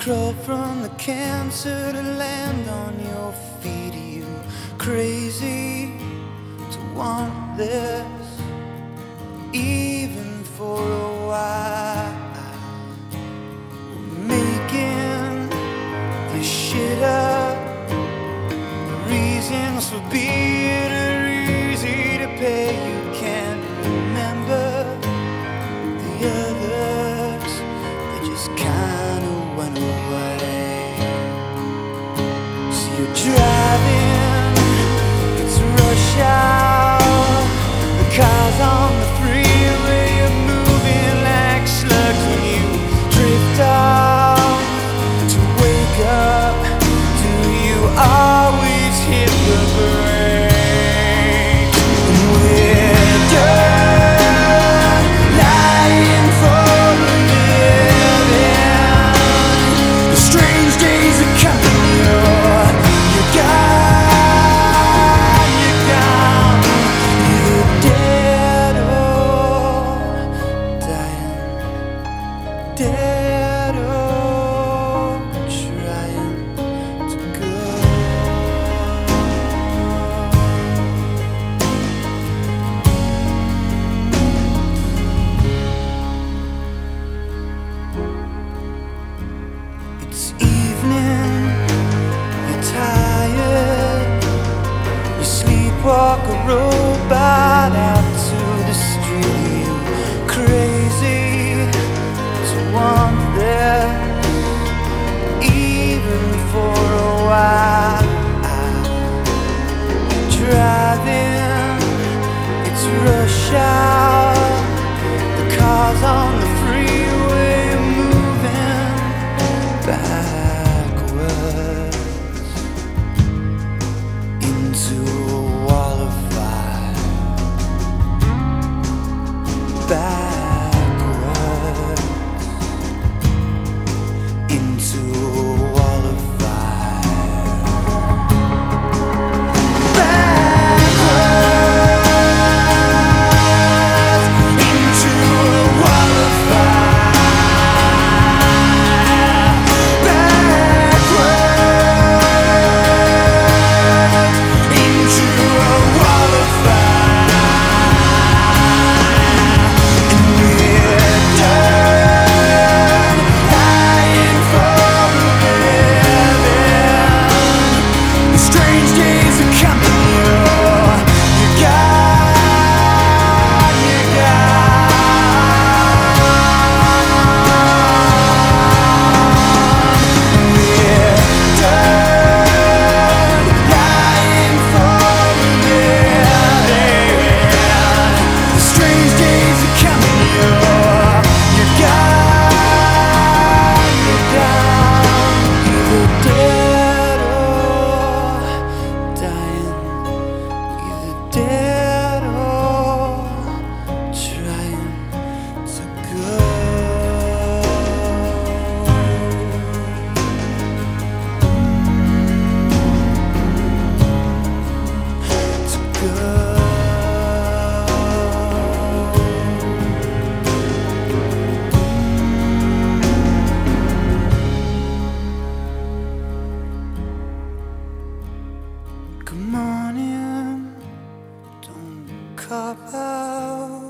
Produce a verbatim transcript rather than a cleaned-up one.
crawl from the cancer to land on your feet. Are you crazy to want this, even for a while? We're making this shit up. The reasons for being are easy to pay. You can't remember the others, they just kinda went away. So you're driving, it's rush hour, the cars on the freeway are moving like slugs. When you drift off to wake up, do you always hit the brakes? And we're done lying for a living. The strange days are coming. You're, you're gone, you're gone. Either dead or dying, dead or trying to go. It's evening, you're tired, you sleepwalk a robot out to the street. You crazy to want this, even for a while. Driving, it's rush hour, the cars on the freeway are moving backwards into a wall of fire. Backwards into a wall of fire. Backwards into a wall of fire. Backwards into a wall of fire. And we're done lying for a living. The strange days are coming. You're, you're gone, you're gone. We're done lying for a living. The strange days are coming. You're, you're gone, you're gone. Either dead or dying, either dead or trying to go. To go. Good morning, don't cop out.